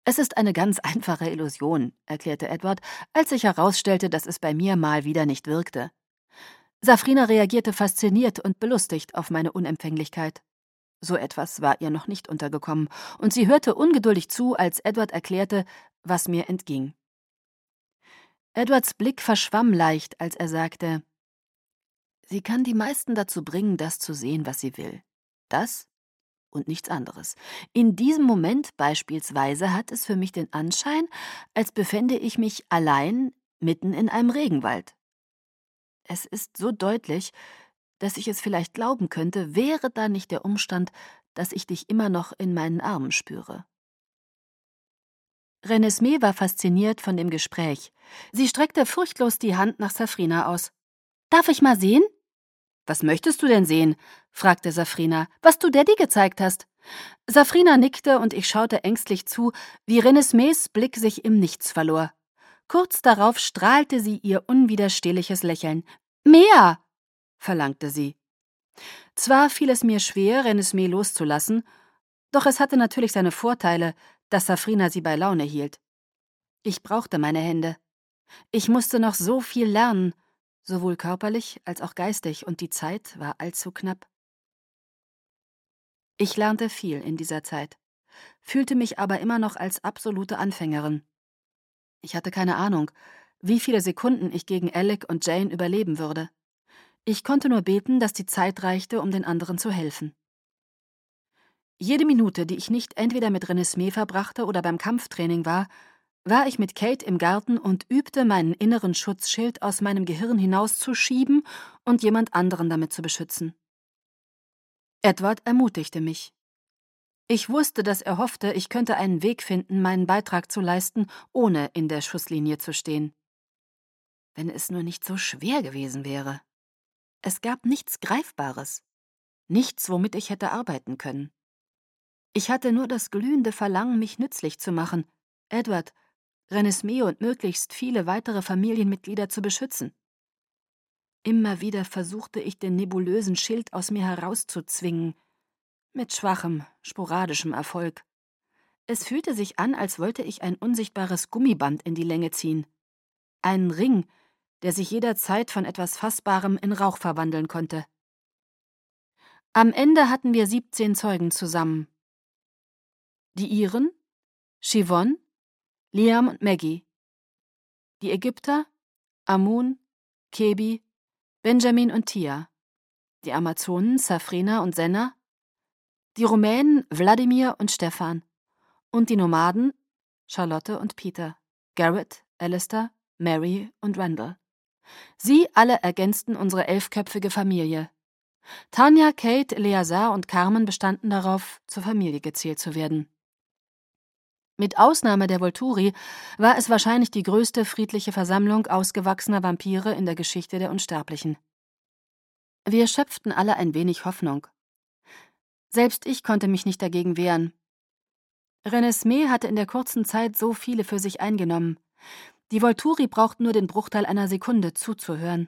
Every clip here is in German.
Es ist eine ganz einfache Illusion, erklärte Edward, als sich herausstellte, dass es bei mir mal wieder nicht wirkte. Safrina reagierte fasziniert und belustigt auf meine Unempfänglichkeit. So etwas war ihr noch nicht untergekommen, und sie hörte ungeduldig zu, als Edward erklärte, was mir entging. Edwards Blick verschwamm leicht, als er sagte: Sie kann die meisten dazu bringen, das zu sehen, was sie will. Das und nichts anderes. In diesem Moment beispielsweise hat es für mich den Anschein, als befände ich mich allein mitten in einem Regenwald. Es ist so deutlich, dass ich es vielleicht glauben könnte, wäre da nicht der Umstand, dass ich dich immer noch in meinen Armen spüre. Renesmee war fasziniert von dem Gespräch. Sie streckte furchtlos die Hand nach Safrina aus. »Darf ich mal sehen?« »Was möchtest du denn sehen?« fragte Safrina. »Was du Daddy gezeigt hast.« Safrina nickte und ich schaute ängstlich zu, wie Renesmees Blick sich im Nichts verlor. Kurz darauf strahlte sie ihr unwiderstehliches Lächeln. »Mehr!« verlangte sie. Zwar fiel es mir schwer, Renesmee loszulassen, doch es hatte natürlich seine Vorteile, dass Safrina sie bei Laune hielt. Ich brauchte meine Hände. Ich musste noch so viel lernen, sowohl körperlich als auch geistig, und die Zeit war allzu knapp. Ich lernte viel in dieser Zeit, fühlte mich aber immer noch als absolute Anfängerin. Ich hatte keine Ahnung, wie viele Sekunden ich gegen Alec und Jane überleben würde. Ich konnte nur beten, dass die Zeit reichte, um den anderen zu helfen. Jede Minute, die ich nicht entweder mit Renesmee verbrachte oder beim Kampftraining war ich mit Kate im Garten und übte, meinen inneren Schutzschild aus meinem Gehirn hinauszuschieben und jemand anderen damit zu beschützen. Edward ermutigte mich. Ich wusste, dass er hoffte, ich könnte einen Weg finden, meinen Beitrag zu leisten, ohne in der Schusslinie zu stehen. Wenn es nur nicht so schwer gewesen wäre. Es gab nichts Greifbares, nichts, womit ich hätte arbeiten können. Ich hatte nur das glühende Verlangen, mich nützlich zu machen, Edward, Renesmee und möglichst viele weitere Familienmitglieder zu beschützen. Immer wieder versuchte ich, den nebulösen Schild aus mir herauszuzwingen, mit schwachem, sporadischem Erfolg. Es fühlte sich an, als wollte ich ein unsichtbares Gummiband in die Länge ziehen. Einen Ring, der sich jederzeit von etwas Fassbarem in Rauch verwandeln konnte. Am Ende hatten wir 17 Zeugen zusammen. Die Iren, Siobhan, Liam und Maggie. Die Ägypter, Amun, Kebi, Benjamin und Tia. Die Amazonen, Safrina und Senna. Die Rumänen, Wladimir und Stefan. Und die Nomaden, Charlotte und Peter, Garrett, Alistair, Mary und Randall. Sie alle ergänzten unsere 11-köpfige Familie. Tanja, Kate, Eleazar und Carmen bestanden darauf, zur Familie gezählt zu werden. Mit Ausnahme der Volturi war es wahrscheinlich die größte friedliche Versammlung ausgewachsener Vampire in der Geschichte der Unsterblichen. Wir schöpften alle ein wenig Hoffnung. Selbst ich konnte mich nicht dagegen wehren. Renesmee hatte in der kurzen Zeit so viele für sich eingenommen. Die Volturi brauchten nur den Bruchteil einer Sekunde zuzuhören.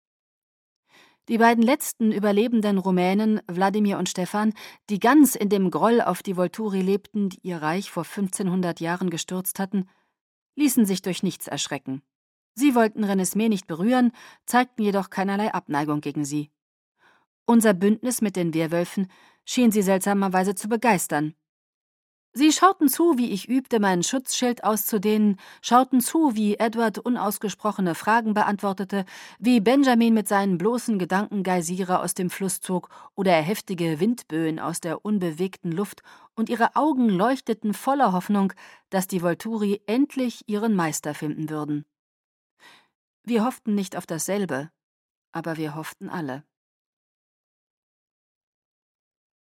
Die beiden letzten überlebenden Rumänen, Wladimir und Stefan, die ganz in dem Groll auf die Volturi lebten, die ihr Reich vor 1500 Jahren gestürzt hatten, ließen sich durch nichts erschrecken. Sie wollten Renesmee nicht berühren, zeigten jedoch keinerlei Abneigung gegen sie. Unser Bündnis mit den Werwölfen schien sie seltsamerweise zu begeistern. Sie schauten zu, wie ich übte, meinen Schutzschild auszudehnen, schauten zu, wie Edward unausgesprochene Fragen beantwortete, wie Benjamin mit seinen bloßen Gedanken Geysire aus dem Fluss zog oder heftige Windböen aus der unbewegten Luft, und ihre Augen leuchteten voller Hoffnung, dass die Volturi endlich ihren Meister finden würden. Wir hofften nicht auf dasselbe, aber wir hofften alle.